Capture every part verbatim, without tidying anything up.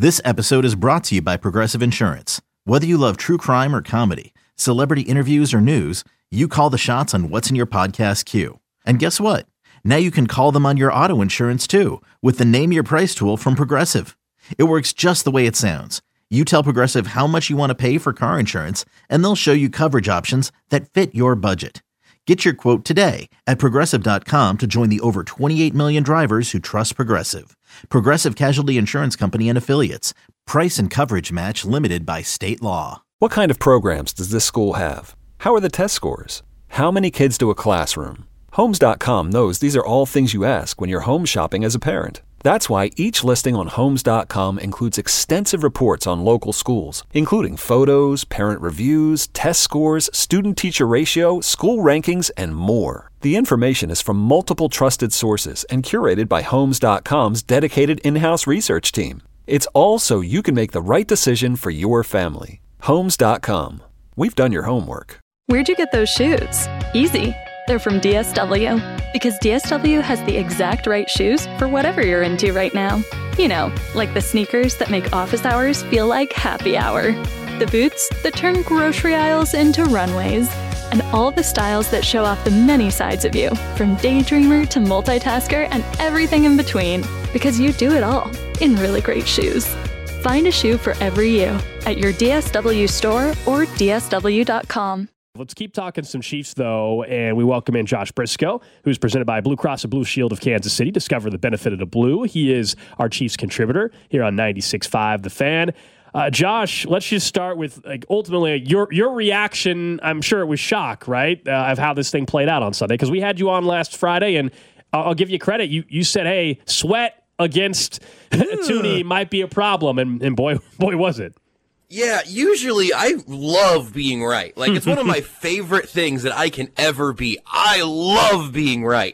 This episode is brought to you by Progressive Insurance. Whether you love true crime or comedy, celebrity interviews or news, you call the shots on what's in your podcast queue. And guess what? Now you can call them on your auto insurance too with the Name Your Price tool from Progressive. It works just the way it sounds. You tell Progressive how much you want to pay for car insurance, and they'll show you coverage options that fit your budget. Get your quote today at Progressive dot com to join the over twenty-eight million drivers who trust Progressive. Progressive Casualty Insurance Company and Affiliates. Price and coverage match limited by state law. What kind of programs does this school have? How are the test scores? How many kids to a classroom? Homes dot com knows these are all things you ask when you're home shopping as a parent. That's why each listing on Homes dot com includes extensive reports on local schools, including photos, parent reviews, test scores, student-teacher ratio, school rankings, and more. The information is from multiple trusted sources and curated by Homes dot com's dedicated in-house research team. It's all so you can make the right decision for your family. Homes dot com. We've done your homework. Where'd you get those shoes? Easy. They're from D S W. Because D S W has the exact right shoes for whatever you're into right now. You know, like the sneakers that make office hours feel like happy hour. The boots that turn grocery aisles into runways. And all the styles that show off the many sides of you, from daydreamer to multitasker and everything in between. Because you do it all in really great shoes. Find a shoe for every you at your D S W store or D S W dot com. Let's keep talking some Chiefs, though, and we welcome in Josh Briscoe, who's presented by Blue Cross and Blue Shield of Kansas City. Discover the benefit of the blue. He is our Chiefs contributor here on ninety-six point five The Fan. Uh, Josh, let's just start with, like, ultimately, your your reaction. I'm sure it was shock, right, uh, of how this thing played out on Sunday, because we had you on last Friday, and I'll, I'll give you credit. You you said, hey, Sweat against Thuney might be a problem, and, and boy, boy, was it. Yeah, usually I love being right. Like, it's one of my favorite things that I can ever be. I love being right.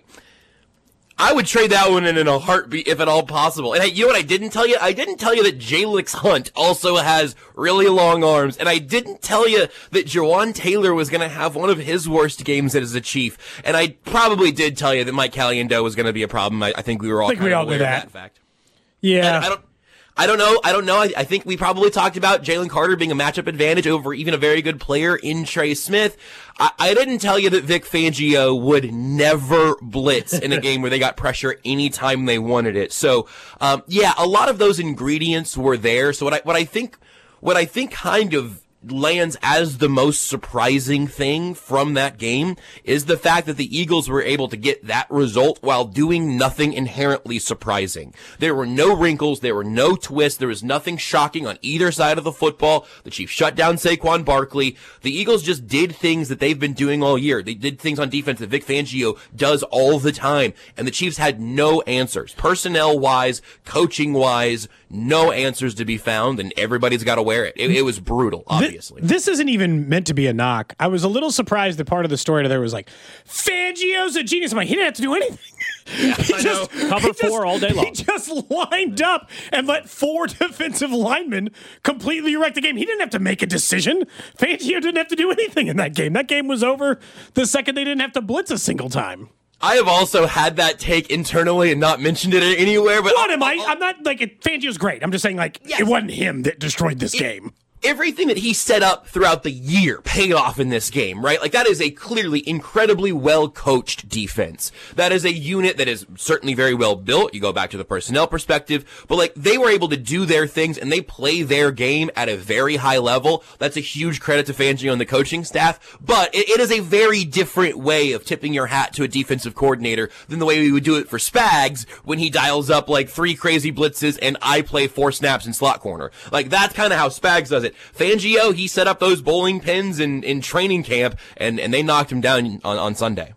I would trade that one in in a heartbeat if at all possible. And hey, you know what I didn't tell you? I didn't tell you that Jalix Hunt also has really long arms. And I didn't tell you that Jawan Taylor was going to have one of his worst games as a Chief. And I probably did tell you that Mike Caliendo was going to be a problem. I, I think we were all, I think we all aware knew of that. that fact. Yeah. And I don't. I don't know. I don't know. I, I think we probably talked about Jalen Carter being a matchup advantage over even a very good player in Trey Smith. I, I didn't tell you that Vic Fangio would never blitz in a game where they got pressure anytime they wanted it. So, um, yeah, a lot of those ingredients were there. So what I, what I think, what I think kind of lands as the most surprising thing from that game is the fact that the Eagles were able to get that result while doing nothing inherently surprising. There were no wrinkles, there were no twists, there was nothing shocking on either side of the football. The Chiefs shut down Saquon Barkley. The Eagles just did things that they've been doing all year. They did things on defense that Vic Fangio does all the time, and the Chiefs had no answers. Personnel-wise, coaching-wise, no answers to be found, and everybody's got to wear it. It, it was brutal, obviously. This isn't even meant to be a knock. I was a little surprised that part of the story there was like, Fangio's a genius. I'm like, he didn't have to do anything. Yeah, he I just, know. Cover he four just, all day long. He just lined up and let four defensive linemen completely wreck the game. He didn't have to make a decision. Fangio didn't have to do anything in that game. That game was over the second they didn't have to blitz a single time. I have also had that take internally and not mentioned it anywhere. But what am I? I'm not like it, Fangio's great. I'm just saying like yes. It wasn't him that destroyed this it, game. Everything that he set up throughout the year paid off in this game, right? Like, that is a clearly incredibly well-coached defense. That is a unit that is certainly very well built. You go back to the personnel perspective, but, like, they were able to do their things and they play their game at a very high level. That's a huge credit to Fangio and the coaching staff, but it, it is a very different way of tipping your hat to a defensive coordinator than the way we would do it for Spags when he dials up, like, three crazy blitzes and I play four snaps in slot corner. Like, that's kind of how Spags does it. Fangio, he set up those bowling pins in, in training camp, and, and they knocked him down on, on Sunday.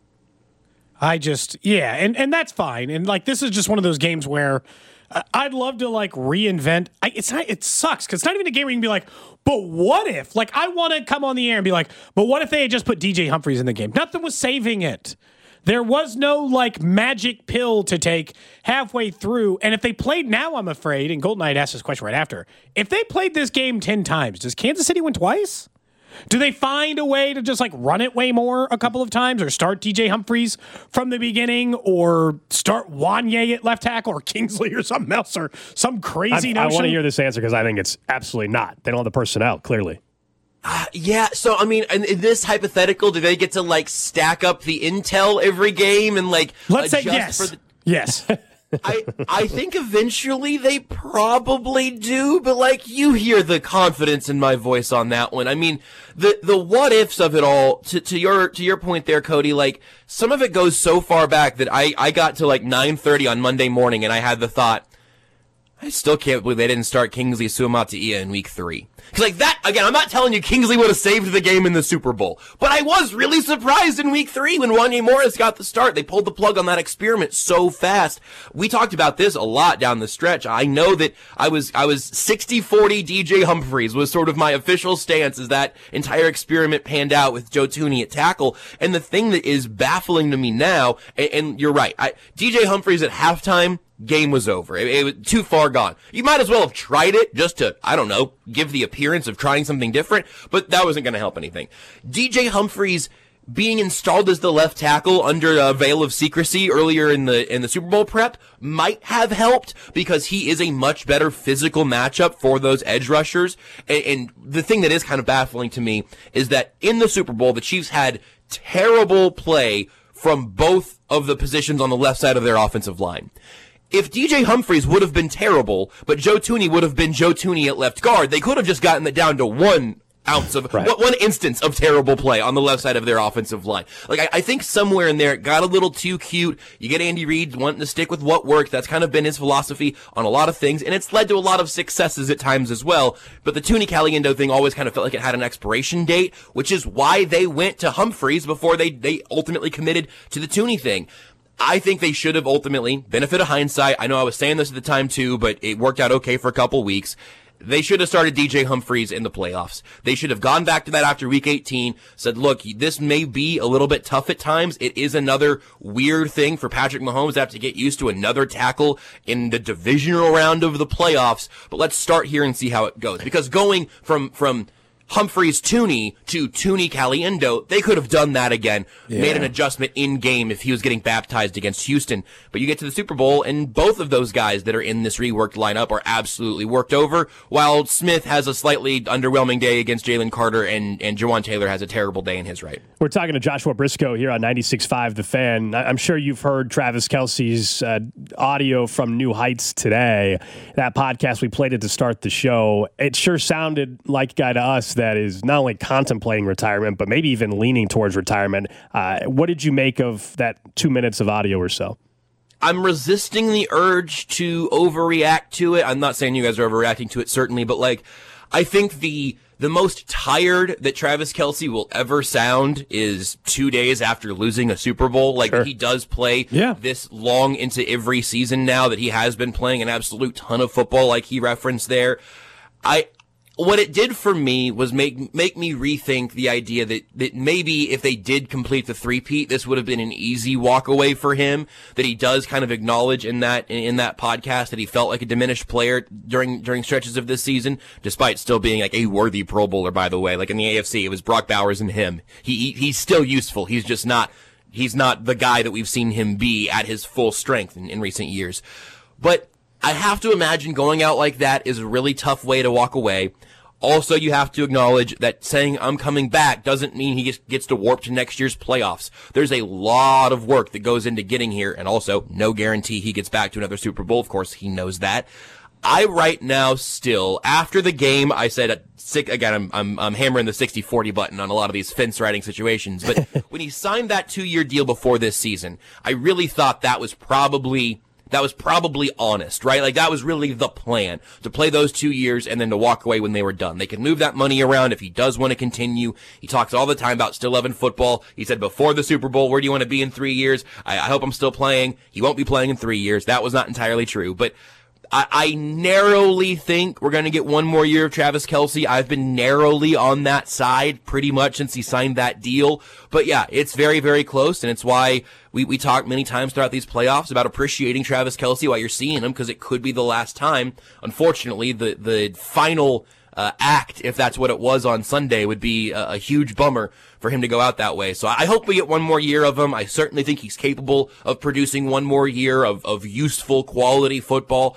I just, yeah, and, and that's fine. And, like, this is just one of those games where uh, I'd love to, like, reinvent. I, it's not, it sucks, because it's not even a game where you can be like, but what if? Like, I want to come on the air and be like, but what if they had just put D J Humphries in the game? Nothing was saving it. There was no, like, magic pill to take halfway through. And if they played now, I'm afraid, and Golden Knight asked this question right after, if they played this game ten times, does Kansas City win twice? Do they find a way to just like run it way more a couple of times, or start D J Humphries from the beginning, or start Wanye at left tackle, or Kingsley or something else, or some crazy I, I notion? want to hear this answer because I think it's absolutely not. They don't have the personnel, clearly. Uh, yeah, so I mean, in, in this hypothetical, do they get to like stack up the intel every game and like Let's say adjust yes. for the- Yes. I I think eventually they probably do, but like you hear the confidence in my voice on that one. I mean, the the what ifs of it all, to to your to your point there, Cody, like some of it goes so far back that I I got to like nine thirty on Monday morning and I had the thought, I still can't believe they didn't start Kingsley Suamataia in week three. Because like that, again, I'm not telling you Kingsley would have saved the game in the Super Bowl, but I was really surprised in week three when Wanye Morris got the start. They pulled the plug on that experiment so fast. We talked about this a lot down the stretch. I know that I was, I was sixty forty D J Humphries was sort of my official stance as that entire experiment panned out with Joe Thuney at tackle. And the thing that is baffling to me now, and, and you're right, I, D J Humphries at halftime, game was over. It, it was too far gone. You might as well have tried it just to, I don't know, give the appearance of trying something different, but that wasn't going to help anything. D J Humphries being installed as the left tackle under a veil of secrecy earlier in the in the Super Bowl prep might have helped because he is a much better physical matchup for those edge rushers. And, and the thing that is kind of baffling to me is that in the Super Bowl, the Chiefs had terrible play from both of the positions on the left side of their offensive line. If D J Humphries would have been terrible, but Joe Thuney would have been Joe Thuney at left guard, they could have just gotten it down to one ounce of, right. one instance of terrible play on the left side of their offensive line. Like, I, I think somewhere in there it got a little too cute. You get Andy Reid wanting to stick with what worked. That's kind of been his philosophy on a lot of things, and it's led to a lot of successes at times as well. But the Thuney Caliendo thing always kind of felt like it had an expiration date, which is why they went to Humphries before they, they ultimately committed to the Thuney thing. I think they should have ultimately, benefit of hindsight, I know I was saying this at the time too, but it worked out okay for a couple weeks. They should have started D J Humphries in the playoffs. They should have gone back to that after week eighteen, said, look, this may be a little bit tough at times. It is another weird thing for Patrick Mahomes to have to get used to another tackle in the divisional round of the playoffs, but let's start here and see how it goes. Because going from, from, Humphries Thuney to Thuney Caliendo, they could have done that again, yeah. made an adjustment in game if he was getting baptized against Houston. But you get to the Super Bowl, and both of those guys that are in this reworked lineup are absolutely worked over, while Smith has a slightly underwhelming day against Jalen Carter, and, and Jawan Taylor has a terrible day in his right. We're talking to Joshua Briscoe here on ninety-six point five The Fan. I'm sure you've heard Travis Kelce's uh, audio from New Heights today. That podcast, we played it to start the show. It sure sounded like a guy to us that is not only contemplating retirement, but maybe even leaning towards retirement. Uh, what did you make of that two minutes of audio or so? I'm resisting the urge to overreact to it. I'm not saying you guys are overreacting to it, certainly, but like, I think the the most tired that Travis Kelce will ever sound is two days after losing a Super Bowl. Like, sure. he does play yeah. this long into every season now that he has been playing an absolute ton of football, like he referenced there. I, What it did for me was make make me rethink the idea that, that maybe if they did complete the three-peat, this would have been an easy walk away for him, that he does kind of acknowledge in that in that podcast that he felt like a diminished player during during stretches of this season, despite still being like a worthy Pro Bowler, by the way. Like in the A F C, it was Brock Bowers and him. He, he he's still useful. He's just not he's not the guy that we've seen him be at his full strength in, in recent years. But I have to imagine going out like that is a really tough way to walk away. Also, you have to acknowledge that saying I'm coming back doesn't mean he gets, gets to warp to next year's playoffs. There's a lot of work that goes into getting here, and also no guarantee he gets back to another Super Bowl. Of course, he knows that. I right now still, after the game, I said, at six, again, I'm, I'm, I'm hammering the sixty forty button on a lot of these fence riding situations, but when he signed that two-year deal before this season, I really thought that was probably... That was probably honest, right? Like, that was really the plan, to play those two years and then to walk away when they were done. They could move that money around if he does want to continue. He talks all the time about still loving football. He said before the Super Bowl, where do you want to be in three years? I, I hope I'm still playing. He won't be playing in three years. That was not entirely true, but I, I narrowly think we're going to get one more year of Travis Kelce. I've been narrowly on that side pretty much since he signed that deal. But yeah, it's very, very close, and it's why we, we talk many times throughout these playoffs about appreciating Travis Kelce while you're seeing him, because it could be the last time. Unfortunately, the, the final uh, act, if that's what it was on Sunday, would be a, a huge bummer for him to go out that way. So I hope we get one more year of him. I certainly think he's capable of producing one more year of, of useful quality football.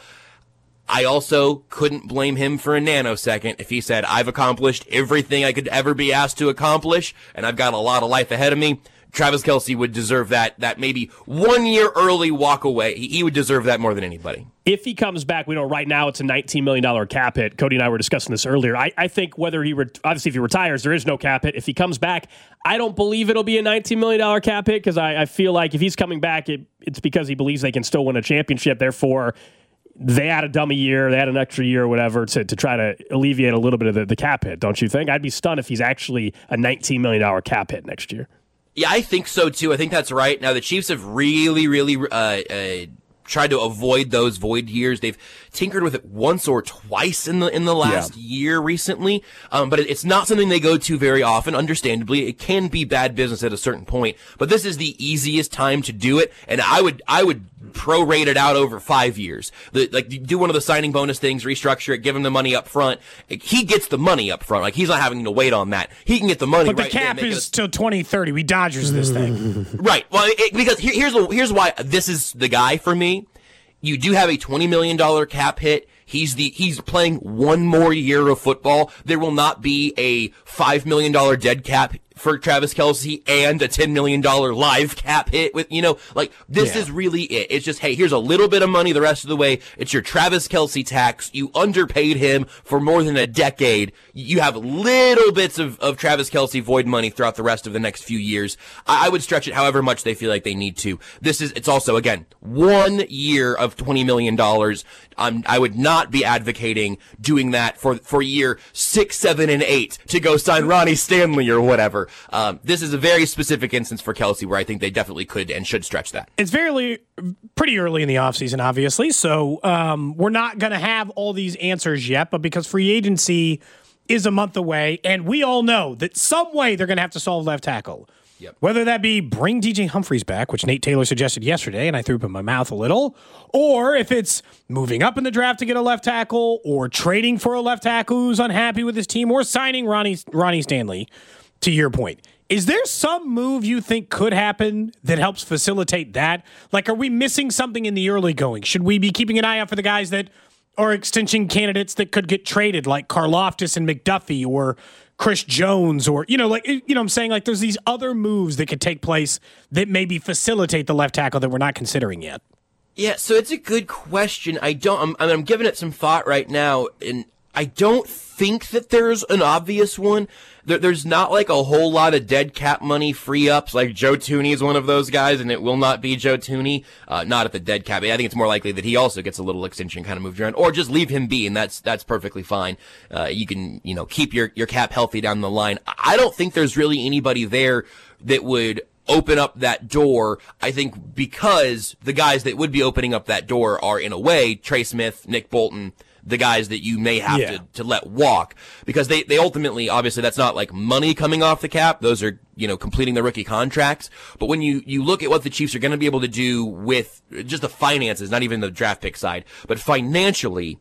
I also couldn't blame him for a nanosecond if he said, I've accomplished everything I could ever be asked to accomplish, and I've got a lot of life ahead of me. Travis Kelce would deserve that, that maybe one year early walk away. He, he would deserve that more than anybody. If he comes back, we know right now it's a nineteen million dollars cap hit. Cody and I were discussing this earlier. I, I think whether he, re- obviously if he retires, there is no cap hit. If he comes back, I don't believe it'll be a nineteen million dollars cap hit because I, I feel like if he's coming back, it, it's because he believes they can still win a championship. Therefore, they had a dummy year, they had an extra year or whatever to, to try to alleviate a little bit of the, the cap hit, don't you think? I'd be stunned if he's actually a nineteen million dollars cap hit next year. Yeah, I think so too. I think that's right. Now, the Chiefs have really, really uh, uh, tried to avoid those void years. They've tinkered with it once or twice in the in the last yeah. year recently, um, but it, it's not something they go to very often. Understandably, it can be bad business at a certain point, but this is the easiest time to do it, and I would I would prorate it out over five years. The, like do one of the signing bonus things, restructure it, give him the money up front. He gets the money up front. Like he's not having to wait on that. He can get the money. But the right cap there, is till twenty thirty. We Dodgers this thing. Right. Well, it, because here, here's the, here's why this is the guy for me. You do have a twenty million dollars cap hit. He's the he's playing one more year of football. There will not be a five million dollars dead cap for Travis Kelce and a ten million dollars live cap hit with, you know, like this yeah. is really it. It's just, hey, here's a little bit of money the rest of the way. It's your Travis Kelce tax. You underpaid him for more than a decade. You have little bits of, of Travis Kelce void money throughout the rest of the next few years. I, I would stretch it however much they feel like they need to. This is, it's also, again, one year of twenty million dollars. Um, I would not be advocating doing that for, for year six, seven, and eight to go sign Ronnie Stanley or whatever. Um, this is a very specific instance for Kelce where I think they definitely could and should stretch that. It's very, pretty early in the offseason, obviously, so um, we're not going to have all these answers yet, but because free agency is a month away, and we all know that some way they're going to have to solve left tackle. Yep. Whether that be bring D J Humphries back, which Nate Taylor suggested yesterday, and I threw up in my mouth a little, or if it's moving up in the draft to get a left tackle, or trading for a left tackle who's unhappy with his team, or signing Ronnie Ronnie Stanley, to your point. Is there some move you think could happen that helps facilitate that? Like, are we missing something in the early going? Should we be keeping an eye out for the guys that are extension candidates that could get traded, like Karlaftis and McDuffie, or Chris Jones, or, you know, like, you know what I'm saying? Like, there's these other moves that could take place that maybe facilitate the left tackle that we're not considering yet. Yeah, so it's a good question. I don't, I'm, I mean, I'm giving it some thought right now, and I don't think that there's an obvious one. There, there's not like a whole lot of dead cap money free ups. Like Joe Thuney is one of those guys, and it will not be Joe Thuney. Uh, not at the dead cap. I think it's more likely that he also gets a little extension kind of moved around, or just leave him be, and that's that's perfectly fine. Uh, you can, you know, keep your your cap healthy down the line. I don't think there's really anybody there that would open up that door. I think because the guys that would be opening up that door are, in a way, Trey Smith, Nick Bolton, the guys that you may have yeah. to, to let walk, because they, they ultimately, obviously that's not like money coming off the cap. Those are, you know, completing the rookie contracts. But when you, you look at what the Chiefs are going to be able to do with just the finances, not even the draft pick side, but financially,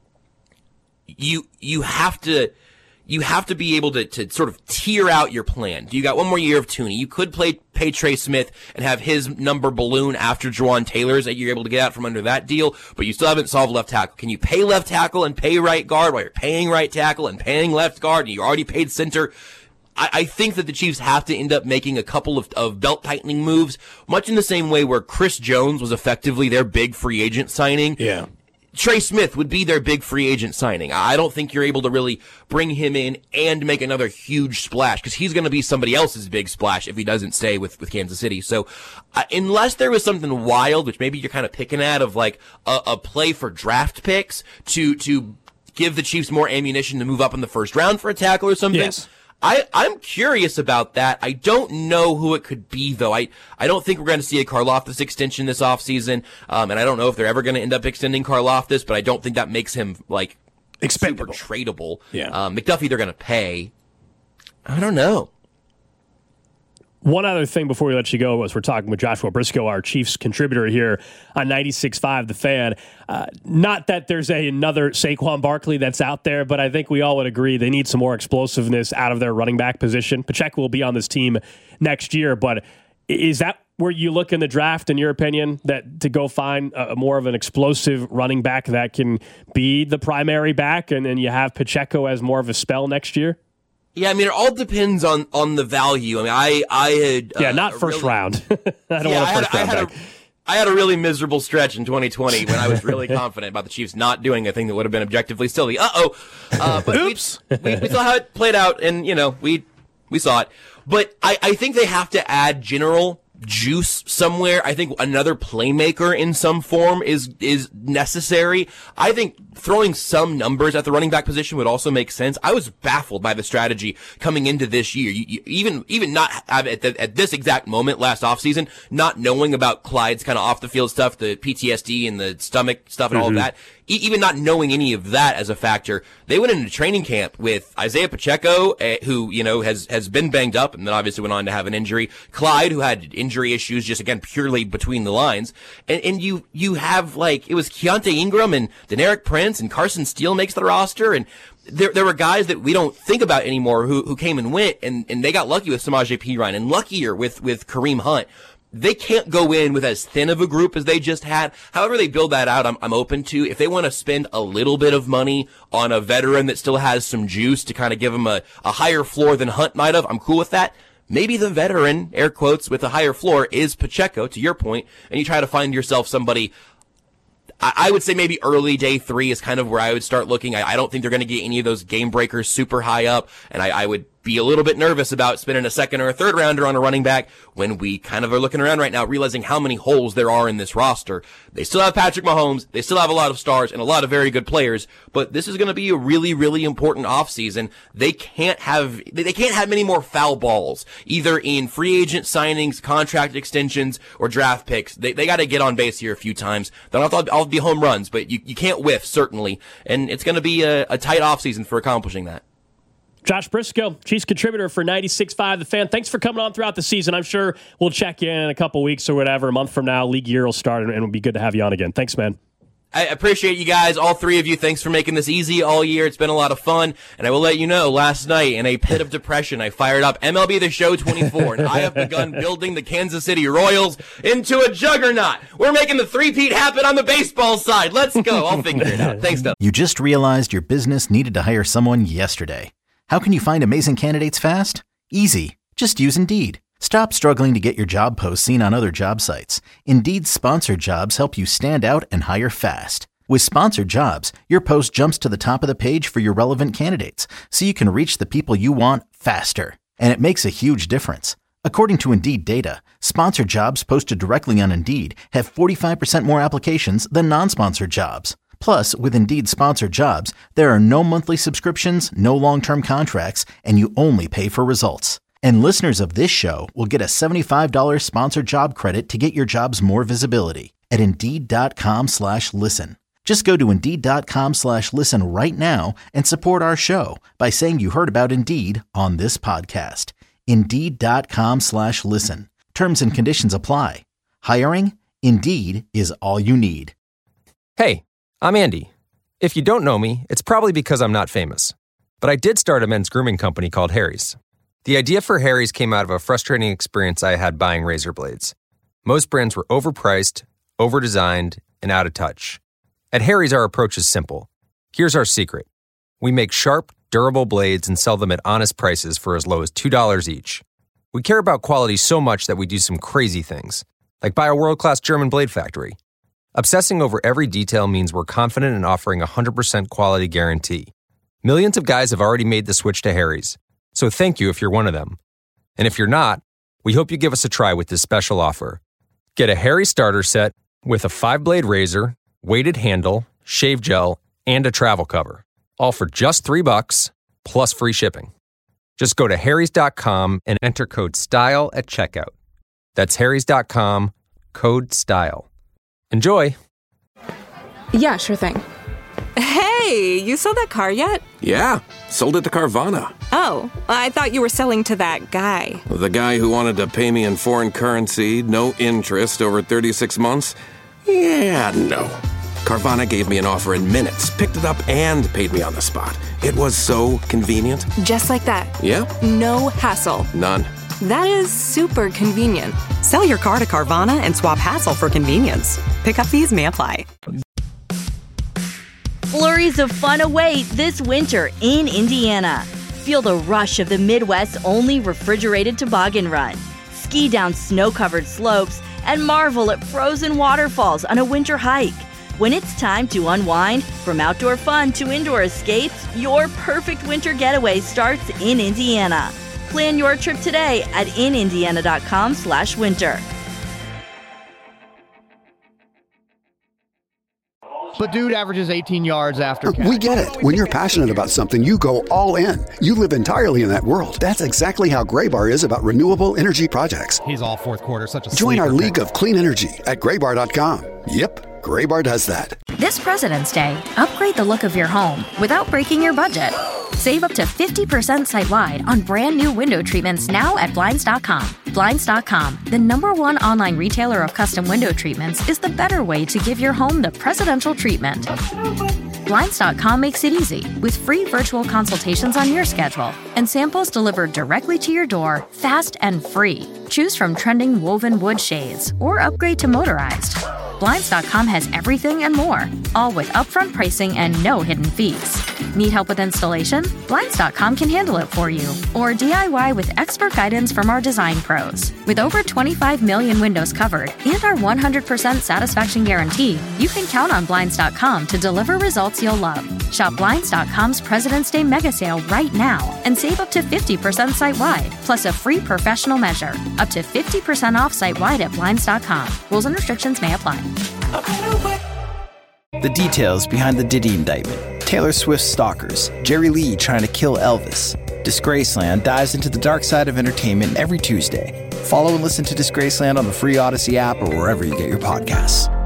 you, you have to, you have to be able to, to sort of tier out your plan. You got one more year of Thuney. You could play, pay Trey Smith and have his number balloon after Juwan Taylor's that you're able to get out from under that deal, but you still haven't solved left tackle. Can you pay left tackle and pay right guard while you're paying right tackle and paying left guard and you already paid center? I, I think that the Chiefs have to end up making a couple of, of belt tightening moves, much in the same way where Chris Jones was effectively their big free agent signing. Yeah. Trey Smith would be their big free agent signing. I don't think you're able to really bring him in and make another huge splash, because he's going to be somebody else's big splash if he doesn't stay with, with Kansas City. So uh, unless there was something wild, which maybe you're kind of picking at, of like a, a play for draft picks to to give the Chiefs more ammunition to move up in the first round for a tackle or something. Yes. I, I'm curious about that. I don't know who it could be, though. I, I don't think we're going to see a Karlaftis extension this offseason, um, and I don't know if they're ever going to end up extending Karlaftis, but I don't think that makes him, like, expendable, super tradable. Yeah. Um, McDuffie they're going to pay. I don't know. One other thing before we let you go, as we're talking with Joshua Briscoe, our Chiefs contributor here on ninety-six point five The Fan. Uh, not that there's a, another Saquon Barkley that's out there, but I think we all would agree they need some more explosiveness out of their running back position. Pacheco will be on this team next year, but is that where you look in the draft, in your opinion, that to go find a, more of an explosive running back that can be the primary back, and then you have Pacheco as more of a spell next year? Yeah, I mean, it all depends on, on the value. I mean, I, I had... Yeah, uh, not first really, round. I don't yeah, want a first I had, round I had back. A, I had a really miserable stretch in twenty twenty when I was really confident about the Chiefs not doing a thing that would have been objectively silly. Uh-oh. Uh, but Oops. We, we, we saw how it played out, and, you know, we we saw it. But I, I think they have to add general juice somewhere. I think another playmaker in some form is is necessary. I think throwing some numbers at the running back position would also make sense. I was baffled by the strategy coming into this year. You, you, even even not have at, the, at this exact moment last offseason, not knowing about Clyde's kind of off the field stuff, the P T S D and the stomach stuff and mm-hmm. all of that. E- even not knowing any of that as a factor, they went into training camp with Isaiah Pacheco, uh, who you know has has been banged up and then obviously went on to have an injury. Clyde, who had injury issues, just again purely between the lines, and and you you have like it was Keontae Ingram and Deneric Prince and Carson Steele makes the roster, and there there were guys that we don't think about anymore who who came and went, and and they got lucky with Samaje Perine and luckier with with Kareem Hunt. They can't go in with as thin of a group as they just had. However they build that out, I'm, I'm open to. If they want to spend a little bit of money on a veteran that still has some juice to kind of give them a, a higher floor than Hunt might have, I'm cool with that. Maybe the veteran, air quotes, with a higher floor is Pacheco, to your point, and you try to find yourself somebody. I, I would say maybe early day three is kind of where I would start looking. I, I don't think they're going to get any of those game breakers super high up, and I, I would be a little bit nervous about spending a second or a third rounder on a running back when we kind of are looking around right now, realizing how many holes there are in this roster. They still have Patrick Mahomes. They still have a lot of stars and a lot of very good players, but this is going to be a really, really important offseason. They can't have, they can't have many more foul balls, either in free agent signings, contract extensions, or draft picks. They, they got to get on base here a few times. They don't have to all be home runs, but you, you can't whiff, certainly. And it's going to be a, a tight offseason for accomplishing that. Josh Briscoe, Chiefs contributor for ninety-six point five The Fan. Thanks for coming on throughout the season. I'm sure we'll check in in a couple weeks or whatever. A month from now, league year will start, and it'll be good to have you on again. Thanks, man. I appreciate you guys, all three of you. Thanks for making this easy all year. It's been a lot of fun. And I will let you know, last night, in a pit of depression, I fired up M L B The Show twenty-four, and I have begun building the Kansas City Royals into a juggernaut. We're making the three-peat happen on the baseball side. Let's go. I'll figure it out. Thanks, Doug. You just realized your business needed to hire someone yesterday. How can you find amazing candidates fast? Easy. Just use Indeed. Stop struggling to get your job posts seen on other job sites. Indeed's sponsored jobs help you stand out and hire fast. With sponsored jobs, your post jumps to the top of the page for your relevant candidates, so you can reach the people you want faster. And it makes a huge difference. According to Indeed data, sponsored jobs posted directly on Indeed have forty-five percent more applications than non-sponsored jobs. Plus, with Indeed sponsored jobs, there are no monthly subscriptions, no long-term contracts, and you only pay for results. And listeners of this show will get a seventy-five dollars sponsored job credit to get your jobs more visibility at Indeed.com slash listen. Just go to Indeed.com slash listen right now and support our show by saying you heard about Indeed on this podcast. Indeed.com slash listen. Terms and conditions apply. Hiring? Indeed is all you need. Hey, I'm Andy. If you don't know me, it's probably because I'm not famous. But I did start a men's grooming company called Harry's. The idea for Harry's came out of a frustrating experience I had buying razor blades. Most brands were overpriced, overdesigned, and out of touch. At Harry's, our approach is simple. Here's our secret. We make sharp, durable blades and sell them at honest prices for as low as two dollars each. We care about quality so much that we do some crazy things, like buy a world-class German blade factory. Obsessing over every detail means we're confident in offering a one hundred percent quality guarantee. Millions of guys have already made the switch to Harry's, so thank you if you're one of them. And if you're not, we hope you give us a try with this special offer. Get a Harry's starter set with a five-blade razor, weighted handle, shave gel, and a travel cover, all for just three bucks plus free shipping. Just go to harrys dot com and enter code STYLE at checkout. That's harrys dot com, code STYLE. Enjoy. Yeah, sure thing. Hey, Hey, you sold that car yet? Yeah, sold it to Carvana. Oh, I thought you were selling to that guy. The guy who wanted to pay me in foreign currency, no interest, over thirty-six months? Yeah, no. Carvana gave me an offer in minutes, picked it up, and paid me on the spot. It was so convenient. Just like that. Yeah? No hassle. None. That is super convenient. Sell your car to Carvana and swap hassle for convenience. Pickup fees may apply. Flurries of fun await this winter in Indiana. Feel the rush of the Midwest's only refrigerated toboggan run. Ski down snow-covered slopes and marvel at frozen waterfalls on a winter hike. When it's time to unwind, from outdoor fun to indoor escapes, your perfect winter getaway starts in Indiana. Plan your trip today at in indiana dot com slash winter. But dude averages eighteen yards after catch. We get it. When you're passionate about something, you go all in. You live entirely in that world. That's exactly how Graybar is about renewable energy projects. He's all fourth quarter, such a Join our sleeper league pick. of clean energy at graybar dot com. Yep, Graybar does that. This President's Day, upgrade the look of your home without breaking your budget. Save up to fifty percent site-wide on brand new window treatments now at Blinds dot com. Blinds dot com, the number one online retailer of custom window treatments, is the better way to give your home the presidential treatment. Blinds dot com makes it easy with free virtual consultations on your schedule and samples delivered directly to your door, fast and free. Choose from trending woven wood shades or upgrade to motorized. Blinds dot com has everything and more, all with upfront pricing and no hidden fees. Need help with installation? Blinds dot com can handle it for you. Or D I Y with expert guidance from our design pros. With over twenty-five million windows covered and our one hundred percent satisfaction guarantee, you can count on Blinds dot com to deliver results you'll love. Shop Blinds dot com's President's Day mega sale right now and save up to fifty percent site-wide, plus a free professional measure. Up to fifty percent off site-wide at Blinds dot com. Rules and restrictions may apply. The details behind the Diddy indictment. Taylor Swift's stalkers. Jerry Lee trying to kill Elvis. Disgraceland dives into the dark side of entertainment every Tuesday. Follow and listen to Disgraceland on the free Odyssey app or wherever you get your podcasts.